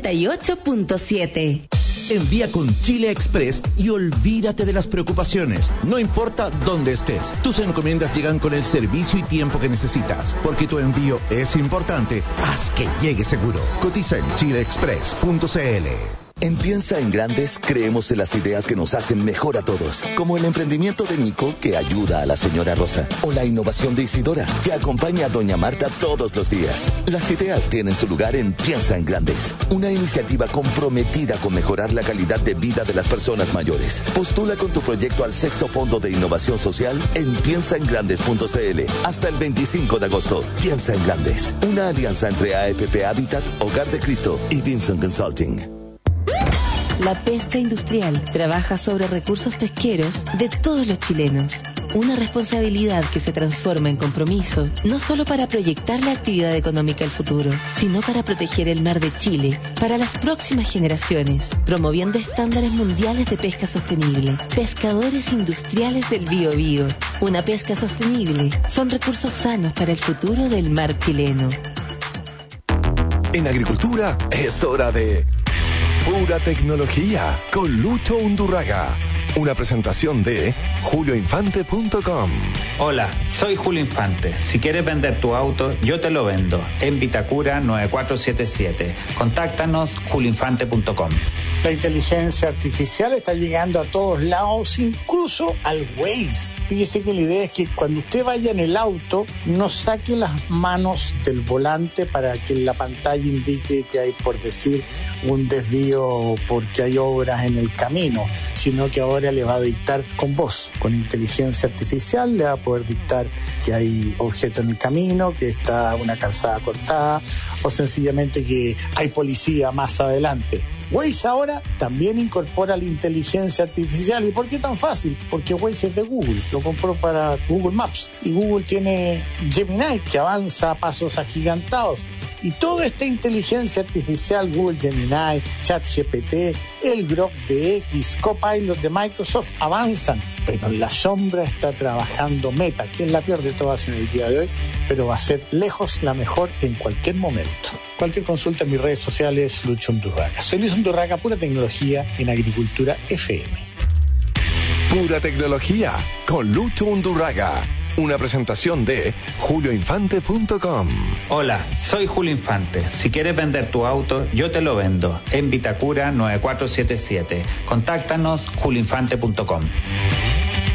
98.7. Envía con Chile Express y olvídate de las preocupaciones. No importa dónde estés, tus encomiendas llegan con el servicio y tiempo que necesitas. Porque tu envío es importante, haz que llegue seguro. Cotiza en chileexpress.cl. En Piensa en Grandes creemos en las ideas que nos hacen mejor a todos, como el emprendimiento de Nico, que ayuda a la señora Rosa, o la innovación de Isidora, que acompaña a doña Marta todos los días. Las ideas tienen su lugar en Piensa en Grandes, una iniciativa comprometida con mejorar la calidad de vida de las personas mayores. Postula con tu proyecto al 6º Fondo de Innovación Social en piensaengrandes.cl hasta el 25 de agosto. Piensa en Grandes, una alianza entre AFP Habitat, Hogar de Cristo y Vincent Consulting. La pesca industrial trabaja sobre recursos pesqueros de todos los chilenos. Una responsabilidad que se transforma en compromiso, no solo para proyectar la actividad económica al futuro, sino para proteger el mar de Chile para las próximas generaciones, promoviendo estándares mundiales de pesca sostenible. Pescadores industriales del Biobío. Una pesca sostenible son recursos sanos para el futuro del mar chileno. En agricultura es hora de Pura Tecnología con Lucho Undurraga. Una presentación de julioinfante.com. Hola, soy Julio Infante. Si quieres vender tu auto, yo te lo vendo. En Vitacura 9477. Contáctanos julioinfante.com. La inteligencia artificial está llegando a todos lados, incluso al Waze. Fíjese que la idea es que cuando usted vaya en el auto, no saque las manos del volante para que la pantalla indique que hay, por decir, un desvío porque hay obras en el camino, sino que ahora le va a dictar con voz, con inteligencia artificial, le va a poder dictar que hay objeto en el camino, que está una calzada cortada, o sencillamente que hay policía más adelante. Waze ahora también incorpora la inteligencia artificial. ¿Y por qué tan fácil? Porque Waze es de Google, lo compró para Google Maps, y Google tiene Gemini, que avanza a pasos agigantados. Y toda esta inteligencia artificial, Google Gemini, ChatGPT, el Grok de X, Copilot de Microsoft, avanzan. Pero en la sombra está trabajando Meta, que es la peor de todas en el día de hoy, pero va a ser lejos la mejor en cualquier momento. Cualquier consulta en mis redes sociales, Lucho Undurraga. Soy Luis Undurraga, Pura Tecnología en Agricultura FM. Pura Tecnología con Lucho Undurraga. Una presentación de julioinfante.com. Hola, soy Julio Infante. Si quieres vender tu auto, yo te lo vendo. En Vitacura 9477. Contáctanos julioinfante.com.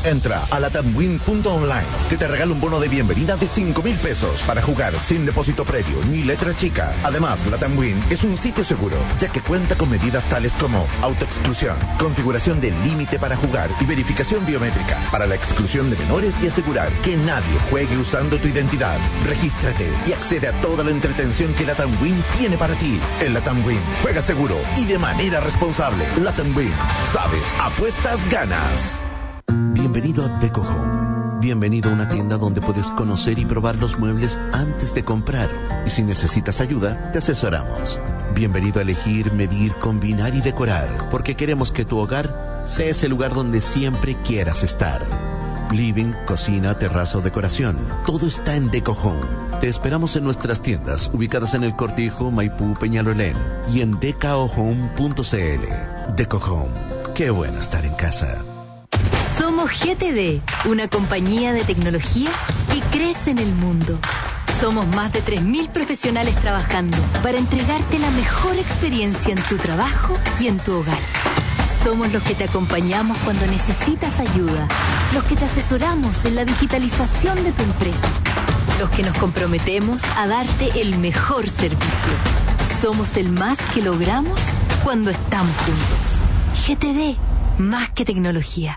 Entra a latamwin.online que te regala un bono de bienvenida de 5,000 pesos para jugar sin depósito previo ni letra chica. Además, Latamwin es un sitio seguro, ya que cuenta con medidas tales como autoexclusión, configuración del límite para jugar y verificación biométrica para la exclusión de menores y asegurar que nadie juegue usando tu identidad. Regístrate y accede a toda la entretención que Latamwin tiene para ti. En Latamwin, juega seguro y de manera responsable. Latamwin, sabes, apuestas, ganas. Bienvenido a Deco Home. Bienvenido a una tienda donde puedes conocer y probar los muebles antes de comprar. Y si necesitas ayuda, te asesoramos. Bienvenido a elegir, medir, combinar y decorar, porque queremos que tu hogar sea ese lugar donde siempre quieras estar. Living, cocina, terraza o decoración. Todo está en Deco Home. Te esperamos en nuestras tiendas, ubicadas en El Cortijo, Maipú, Peñalolén y en decaohome.cl. Deco Home. Qué bueno estar en casa. Somos GTD, una compañía de tecnología que crece en el mundo. Somos más de 3.000 profesionales trabajando para entregarte la mejor experiencia en tu trabajo y en tu hogar. Somos los que te acompañamos cuando necesitas ayuda, los que te asesoramos en la digitalización de tu empresa, los que nos comprometemos a darte el mejor servicio. Somos el más que logramos cuando estamos juntos. GTD, más que tecnología.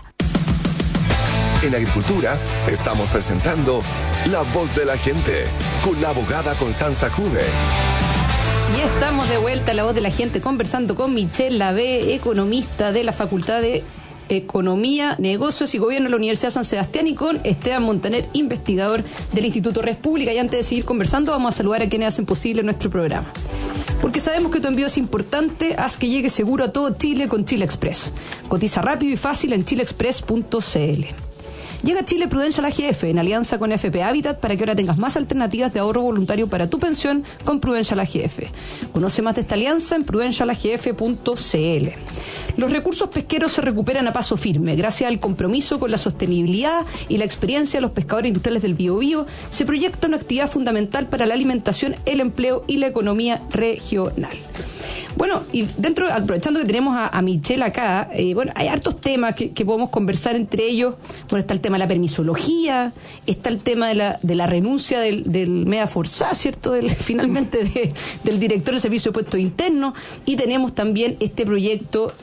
En Agricultura estamos presentando La Voz de la Gente con la abogada Constanza Juve. Y estamos de vuelta a La Voz de la Gente conversando con Michelle Lavé, economista de la Facultad de Economía, Negocios y Gobierno de la Universidad San Sebastián, y con Esteban Montaner, investigador del Instituto Red Pública. Y antes de seguir conversando, vamos a saludar a quienes hacen posible nuestro programa. Porque sabemos que tu envío es importante, haz que llegue seguro a todo Chile con Chile Express. Cotiza rápido y fácil en chileexpress.cl. Llega Chile Prudencial AGF en alianza con FP Habitat para que ahora tengas más alternativas de ahorro voluntario para tu pensión con Prudencial AGF. Conoce más de esta alianza en prudencialagf.cl. Los recursos pesqueros se recuperan a paso firme. Gracias al compromiso con la sostenibilidad y la experiencia de los pescadores industriales del Biobío, se proyecta una actividad fundamental para la alimentación, el empleo y la economía regional. Bueno, y aprovechando que tenemos a Michelle acá, hay hartos temas que podemos conversar entre ellos. Bueno, está el tema de la permisología, está el tema de la renuncia del Meda Forzá, ¿cierto? Finalmente del director del Servicio de Puestos Internos, y tenemos también este proyecto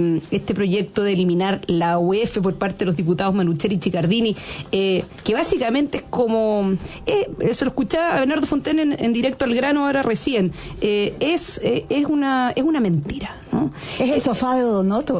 de eliminar la UEF por parte de los diputados Manucheri y Chicardini, que básicamente es como, se lo escuchaba a Bernardo Fontaine en Directo al Grano ahora recién, es una mentira, ¿no? Es el sofá de Donoto.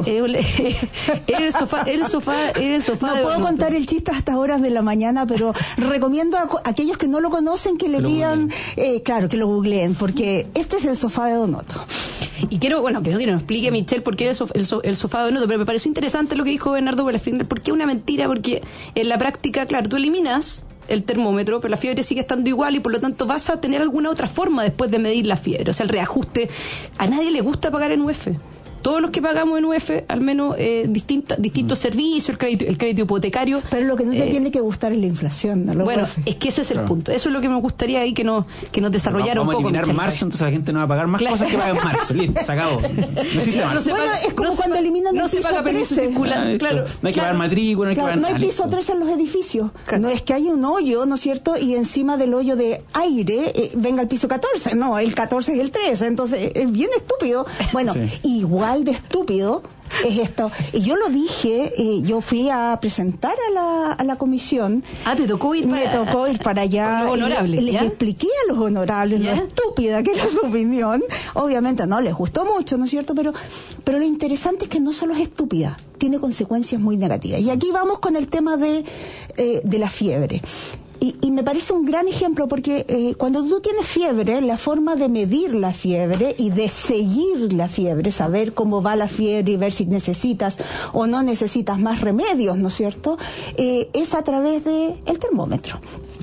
El sofá no puedo contar el chiste hasta horas de la mañana, pero recomiendo a aquellos que no lo conocen que le pidan, que lo googleen, porque este es el sofá de Donoto. Y quiero que nos explique, Michelle, por qué el sofá de Donoto, pero me pareció interesante lo que dijo Bernardo Bolafrinder. ¿Por qué una mentira? Porque en la práctica, claro, tú eliminas el termómetro, pero la fiebre sigue estando igual y por lo tanto vas a tener alguna otra forma después de medir la fiebre. O sea, el reajuste, a nadie le gusta pagar en UF. Todos los que pagamos en UF, al menos distintos servicios, el crédito hipotecario. Pero lo que no te tiene que gustar es la inflación, ¿no? Bueno, UF. Es que ese es el punto. Eso es lo que me gustaría ahí que nos desarrollara un poco. Vamos a eliminar marzo, entonces la gente no va a pagar más cosas que paga en marzo. Listo, se acabó. No existe marzo. Es como cuando eliminan el piso 13. Claro. No hay que pagar matrícula, no hay que pagar nada. No hay piso 13 en los edificios. Claro. No es que hay un hoyo, ¿no es cierto? Y encima del hoyo de aire venga el piso 14. No, el 14 es el 13. Entonces es bien estúpido. Bueno, igual de estúpido es esto. Y yo lo dije, yo fui a presentar a la comisión. ¿Te tocó ir para allá? Me tocó ir para allá. Les expliqué a los honorables lo estúpida que era su opinión. Obviamente no les gustó mucho, ¿no es cierto? Pero lo interesante es que no solo es estúpida, tiene consecuencias muy negativas. Y aquí vamos con el tema de la fiebre. Y me parece un gran ejemplo porque cuando tú tienes fiebre, la forma de medir la fiebre y de seguir la fiebre, saber cómo va la fiebre y ver si necesitas o no necesitas más remedios, ¿no es cierto?, es a través del termómetro.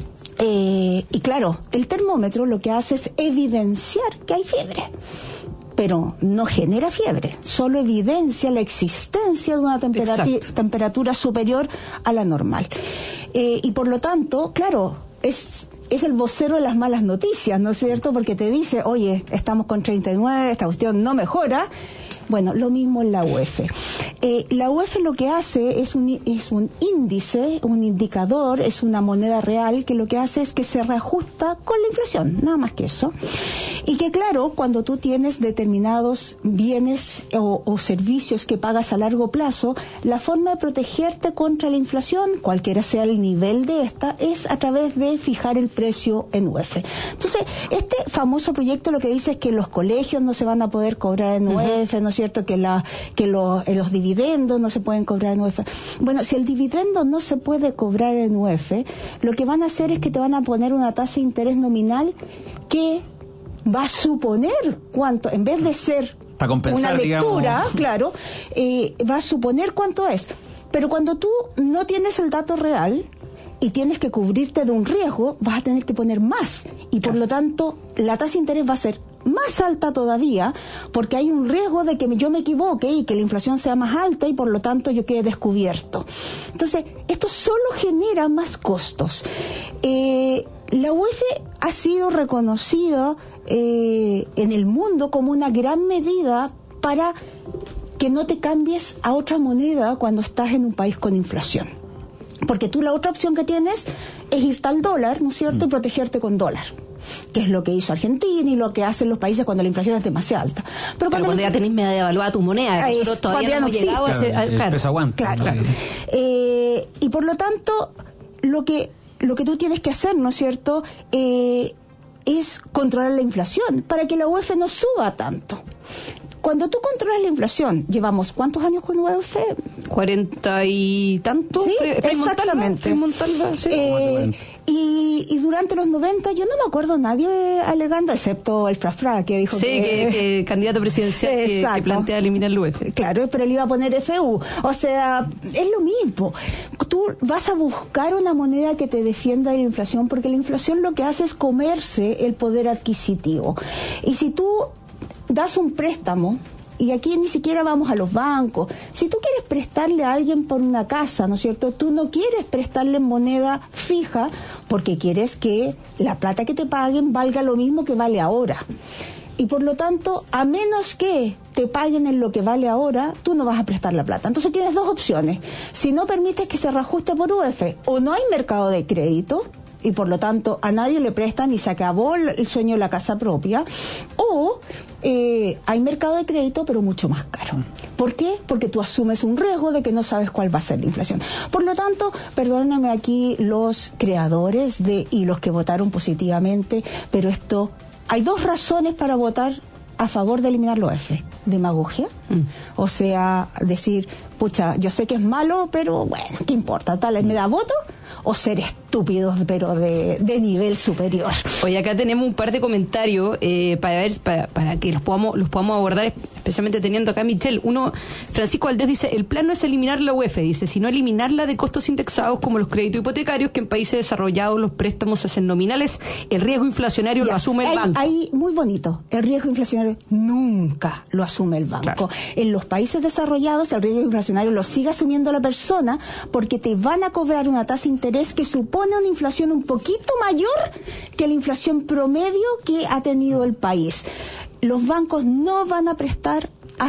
Y claro, el termómetro lo que hace es evidenciar que hay fiebre, pero no genera fiebre, solo evidencia la existencia de una temperatura superior a la normal. Y por lo tanto, claro, es el vocero de las malas noticias, ¿no es cierto? Porque te dice, oye, estamos con 39, esta cuestión no mejora. Bueno, lo mismo en la UEF. La UEF lo que hace es un índice, un indicador, es una moneda real que lo que hace es que se reajusta con la inflación, nada más que eso. Y que claro, cuando tú tienes determinados bienes o servicios que pagas a largo plazo, la forma de protegerte contra la inflación, cualquiera sea el nivel de esta, es a través de fijar el precio en UEF. Entonces, este famoso proyecto lo que dice es que los colegios no se van a poder cobrar en UEF, ¿no es cierto? Que los dividendos no se pueden cobrar en UEF. Bueno, si el dividendo no se puede cobrar en UEF, lo que van a hacer es que te van a poner una tasa de interés nominal que va a suponer cuánto, en vez de ser para compensar, una lectura, digamos, claro, va a suponer cuánto es. Pero cuando tú no tienes el dato real y tienes que cubrirte de un riesgo, vas a tener que poner más. Y por lo tanto, la tasa de interés va a ser más alta todavía, porque hay un riesgo de que yo me equivoque y que la inflación sea más alta y por lo tanto yo quede descubierto. Entonces, esto solo genera más costos. La UEF ha sido reconocida en el mundo como una gran medida para que no te cambies a otra moneda cuando estás en un país con inflación. Porque tú la otra opción que tienes es irte al dólar, ¿no es cierto?, y protegerte con dólar, que es lo que hizo Argentina y lo que hacen los países cuando la inflación es demasiado alta. Pero cuando ya tenés media devaluada tu moneda, nosotros todavía no hemos llegado a ese... El peso aguanta. Claro. Y por lo tanto, lo que tú tienes que hacer, ¿no es cierto?, es controlar la inflación para que la UEF no suba tanto. Cuando tú controlas la inflación, llevamos ¿cuántos años con UEF? 40 y tantos. Sí, exactamente. Sí. Y durante los 90 yo no me acuerdo nadie alegando, excepto el Frafra, que dijo que candidato presidencial que plantea eliminar el UEF. Claro, pero él iba a poner FU. O sea, es lo mismo. Tú vas a buscar una moneda que te defienda de la inflación, porque la inflación lo que hace es comerse el poder adquisitivo. Y si tú das un préstamo, y aquí ni siquiera vamos a los bancos, si tú quieres prestarle a alguien por una casa, ¿no es cierto?, tú no quieres prestarle en moneda fija porque quieres que la plata que te paguen valga lo mismo que vale ahora. Y por lo tanto, a menos que te paguen en lo que vale ahora, tú no vas a prestar la plata. Entonces tienes dos opciones. Si no permites que se reajuste por UEF, o no hay mercado de crédito, y por lo tanto a nadie le prestan y se acabó el sueño de la casa propia, o hay mercado de crédito pero mucho más caro. ¿Por qué? Porque tú asumes un riesgo de que no sabes cuál va a ser la inflación. Por lo tanto, perdónenme aquí los creadores y los que votaron positivamente, pero hay dos razones para votar a favor de eliminar los UEF. Demagogia, o sea, decir, pucha, yo sé que es malo, pero bueno, ¿qué importa? Tal, me da voto, o ser estúpidos, pero de nivel superior. Oye, acá tenemos un par de comentarios para que los podamos abordar, especialmente teniendo acá a Michelle. Uno, Francisco Valdés dice, el plan no es eliminar la UEF, dice, sino eliminarla de costos indexados como los créditos hipotecarios, que en países desarrollados los préstamos se hacen nominales, el riesgo inflacionario lo asume el banco. Ahí, muy bonito, el riesgo inflacionario nunca lo asume el banco. Claro. En los países desarrollados el riesgo inflacionario lo sigue asumiendo la persona, porque te van a cobrar una tasa de interés que supone una inflación un poquito mayor que la inflación promedio que ha tenido el país. Los bancos no van a prestar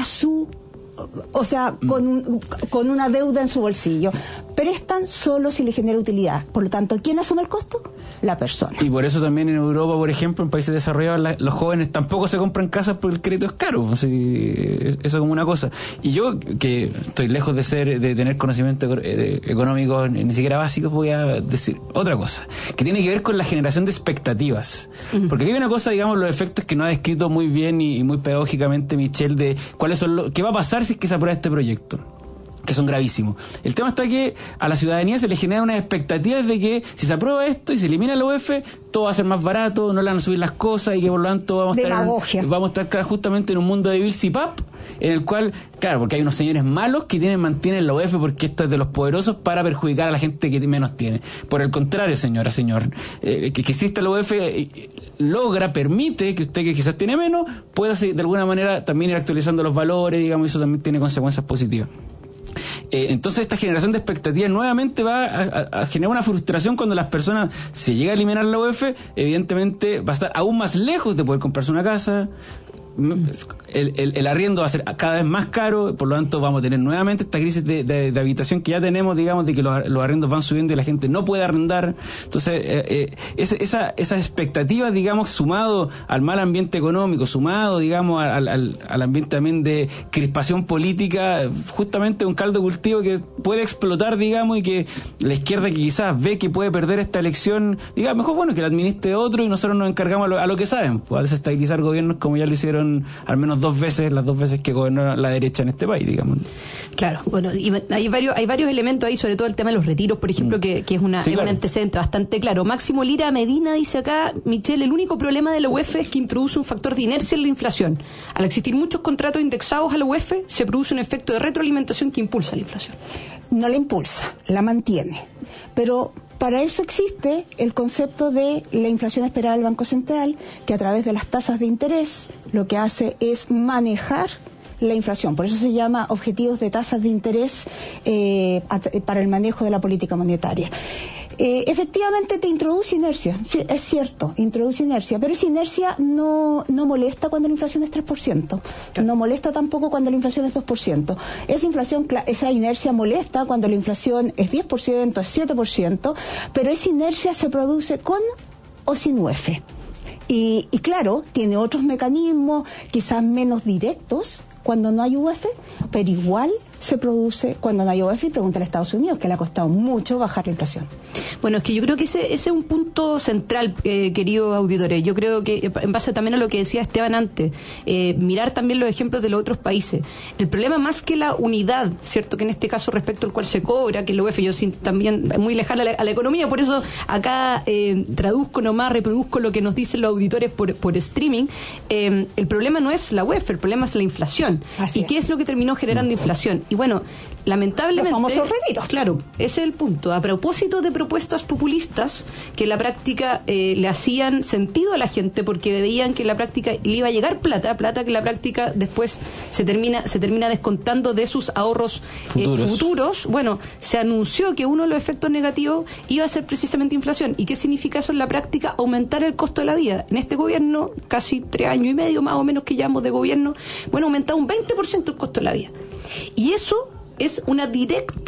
con una deuda en su bolsillo. Prestan solo si le genera utilidad. Por lo tanto, ¿quién asume el costo? La persona. Y por eso también en Europa, por ejemplo, en países desarrollados, los jóvenes tampoco se compran casas porque el crédito es caro. Así, eso como una cosa. Y yo, que estoy lejos de tener conocimiento económico ni siquiera básico, voy a decir otra cosa, que tiene que ver con la generación de expectativas. Porque aquí hay una cosa, digamos, los efectos que no ha descrito muy bien y muy pedagógicamente Michelle, de cuáles son qué va a pasar si es que se aprueba este proyecto, que son gravísimos. El tema está que a la ciudadanía se le generan unas expectativas de que si se aprueba esto y se elimina la UEF, todo va a ser más barato, no le van a subir las cosas y que por lo tanto vamos a estar justamente en un mundo de Bill Cipap, en el cual, claro, porque hay unos señores malos que mantienen la UEF porque esto es de los poderosos para perjudicar a la gente que menos tiene. Por el contrario, señor, que exista la UEF permite que usted, que quizás tiene menos, pueda de alguna manera también ir actualizando los valores, digamos, y eso también tiene consecuencias positivas. Entonces esta generación de expectativas nuevamente va a generar una frustración cuando las personas, si llega a eliminar la UEF, evidentemente va a estar aún más lejos de poder comprarse una casa, el arriendo va a ser cada vez más caro, por lo tanto vamos a tener nuevamente esta crisis de habitación que ya tenemos, digamos, de que los arriendos van subiendo y la gente no puede arrendar. Entonces, esa expectativa, digamos, sumado al mal ambiente económico, sumado, digamos, al ambiente también de crispación política, justamente un caldo de cultivo que puede explotar, digamos, y que la izquierda, que quizás ve que puede perder esta elección, diga, mejor bueno que la administre otro y nosotros nos encargamos a lo que saben, pues, a desestabilizar gobiernos como ya lo hicieron al menos las dos veces que gobernó la derecha en este país, digamos. Claro, bueno, y hay varios elementos ahí, sobre todo el tema de los retiros, por ejemplo, que es un antecedente bastante claro. Máximo Lira Medina dice acá, Michelle, el único problema de la UEF es que introduce un factor de inercia en la inflación. Al existir muchos contratos indexados a la UEF, se produce un efecto de retroalimentación que impulsa la inflación. No la impulsa, la mantiene. Pero para eso existe el concepto de la inflación esperada del Banco Central, que a través de las tasas de interés lo que hace es manejar la inflación. Por eso se llama objetivos de tasas de interés para el manejo de la política monetaria. Efectivamente te introduce inercia, sí, es cierto, introduce inercia, pero esa inercia no molesta cuando la inflación es 3%, no molesta tampoco cuando la inflación es 2%. Esa inercia molesta cuando la inflación es 10%, es 7%, pero esa inercia se produce con o sin UEF. Y claro, tiene otros mecanismos, quizás menos directos cuando no hay UEF, pero igual se produce cuando no hay UEF, y pregúntale a Estados Unidos, que le ha costado mucho bajar la inflación. Bueno, es que yo creo que ese es un punto central, queridos auditores. Yo creo que, en base también a lo que decía Esteban antes, mirar también los ejemplos de los otros países. El problema, más que la unidad, ¿cierto?, que en este caso respecto al cual se cobra, que el UEF, yo también muy lejana a la economía, por eso acá reproduzco lo que nos dicen los auditores por streaming. El problema no es la UEF, el problema es la inflación. ¿Y qué es lo que terminó generando inflación? Y bueno, lamentablemente... Los famosos retiros. Claro, ese es el punto. A propósito de propuestas populistas que en la práctica le hacían sentido a la gente, porque veían que en la práctica le iba a llegar plata que en la práctica después se termina descontando de sus ahorros futuros. Bueno, se anunció que uno de los efectos negativos iba a ser precisamente inflación. ¿Y qué significa eso en la práctica? Aumentar el costo de la vida. En este gobierno, casi 3 años y medio más o menos que llevamos de gobierno, bueno, aumentado un 20% el costo de la vida. Y eso es una directa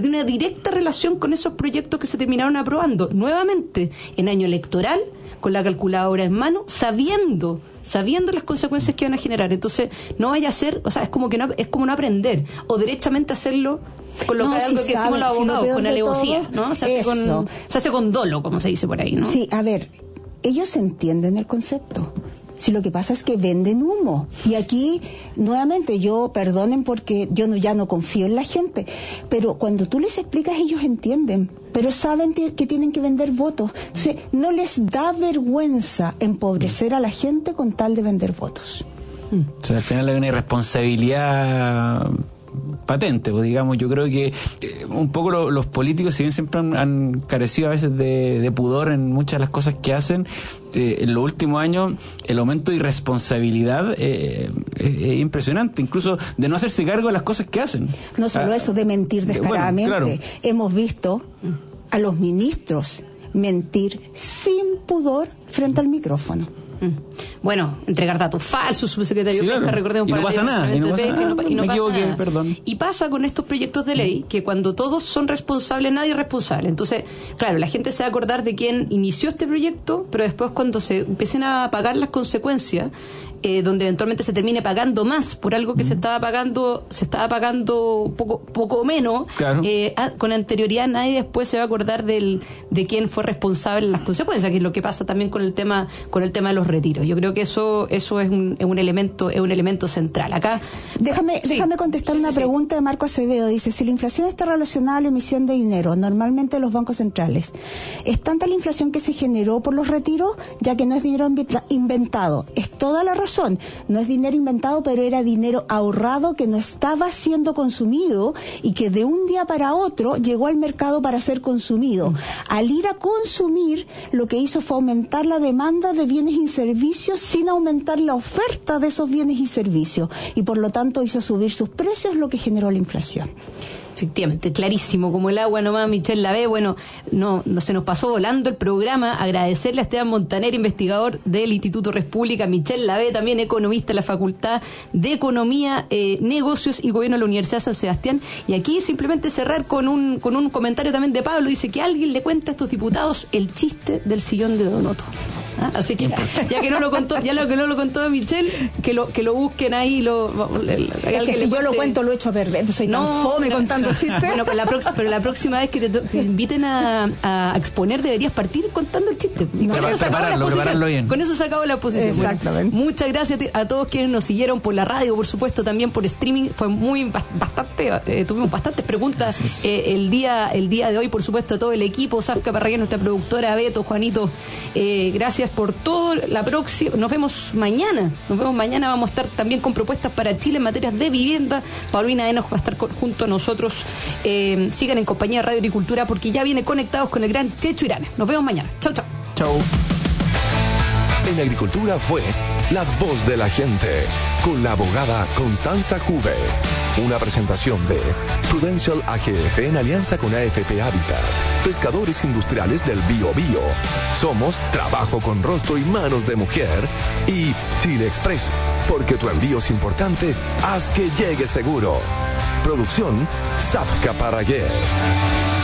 relación con esos proyectos que se terminaron aprobando nuevamente en año electoral, con la calculadora en mano, sabiendo las consecuencias que van a generar. Entonces, no vaya a ser, o sea, es como no aprender, o derechamente hacerlo con lo que decimos los abogados, con alevosía, ¿no? Se hace con dolo, como se dice por ahí, ¿no? Sí, a ver, ellos entienden el concepto. Si lo que pasa es que venden humo. Y aquí, nuevamente, perdonen porque yo ya no confío en la gente, pero cuando tú les explicas, ellos entienden, pero saben que tienen que vender votos. Entonces, no les da vergüenza empobrecer a la gente con tal de vender votos. O sea, al final hay una irresponsabilidad patente, pues, digamos. Yo creo que un poco los políticos, si bien siempre han carecido a veces de pudor en muchas de las cosas que hacen, en los últimos años el aumento de irresponsabilidad es impresionante, incluso de no hacerse cargo de las cosas que hacen. No solo eso, de mentir descaradamente. Bueno, claro. Hemos visto a los ministros mentir sin pudor frente al micrófono. Bueno, entregar datos falsos, subsecretario de Pesca, recordemos, y no pasa nada, perdón. Y pasa con estos proyectos de ley que cuando todos son responsables, nadie es responsable. Entonces, claro, la gente se va a acordar de quién inició este proyecto, pero después cuando se empiecen a pagar las consecuencias, donde eventualmente se termine pagando más por algo que se estaba pagando poco menos, claro. Con anterioridad nadie después se va a acordar de quién fue responsable en las consecuencias, que es lo que pasa también con el tema de los retiros. Yo creo que eso es un elemento central. Acá déjame contestar una pregunta de Marco Acevedo. Dice: si la inflación está relacionada a la emisión de dinero, normalmente los bancos centrales, ¿es tanta la inflación que se generó por los retiros, ya que no es dinero inventado? Es toda la razón. No es dinero inventado, pero era dinero ahorrado que no estaba siendo consumido y que de un día para otro llegó al mercado para ser consumido. Al ir a consumir, lo que hizo fue aumentar la demanda de bienes y servicios sin aumentar la oferta de esos bienes y servicios, y por lo tanto hizo subir sus precios, lo que generó la inflación. Efectivamente, clarísimo, como el agua nomás, Michelle Lavé. Bueno, no se nos pasó volando el programa. Agradecerle a Esteban Montaner, investigador del Instituto República, Michelle Lavé, también economista de la Facultad de Economía, Negocios y Gobierno de la Universidad San Sebastián. Y aquí simplemente cerrar con un comentario también de Pablo. Dice que alguien le cuenta a estos diputados el chiste del sillón de Donoto. Así que ya que no lo contó Michelle, que lo busquen ahí. Si yo lo cuento lo echo a perder, soy tan fome contando chistes. Bueno, pero la próxima vez que te inviten a exponer deberías partir contando el chiste. Prepararlo bien. Con eso se acabó la exposición. Exactamente. Bueno, muchas gracias a todos quienes nos siguieron por la radio, por supuesto, también por streaming. Fue tuvimos bastantes preguntas el día de hoy, por supuesto, a todo el equipo, Safka Parragués, nuestra productora, Beto, Juanito, gracias por todo. Nos vemos mañana. Vamos a estar también con propuestas para Chile en materias de vivienda. Paulina Enos va a estar junto a nosotros. Sigan en compañía de Radio Agricultura porque ya viene Conectados con el gran Checho Irane. Nos vemos mañana. Chau. En Agricultura fue La Voz de la Gente con la abogada Constanza Cube. Una presentación de Prudential AGF en alianza con AFP Habitat, pescadores industriales del Bío Bío. Somos Trabajo con Rostro y Manos de Mujer y Chile Express, porque tu envío es importante, haz que llegue seguro. Producción Safka Parragués.